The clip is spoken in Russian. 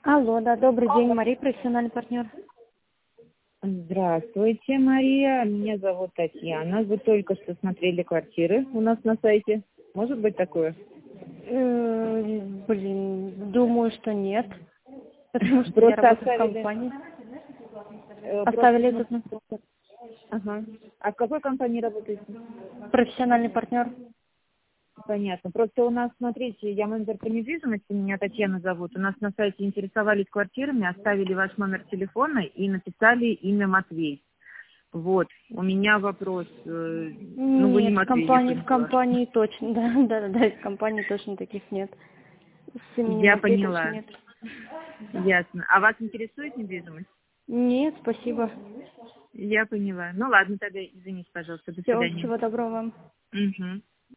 Алло, да, добрый день, Мария, профессиональный партнер. Здравствуйте, Мария. Меня зовут Татьяна. Вы только что смотрели квартиры у нас на сайте. Может быть такое? Думаю, что нет, потому что я Просто работаю в оставили... компании. Оставили Просто... этот Ага. А в какой компании работаете? профессиональный партнер. Понятно. Просто у нас, смотрите, я менеджер по недвижимости, меня Татьяна зовут. У нас на сайте интересовались квартирами, оставили ваш номер телефона и написали имя Матвей. Вот. У меня вопрос. Вы не Нет, Матвей, я в поняла. компании точно, да, в компании точно таких нет. С именем Я Матвей точно поняла. нет. Ясно. А вас интересует недвижимость? Нет, спасибо. Я поняла. Ну ладно, тогда извините, пожалуйста. До Все, свидания. всего доброго вам. Угу.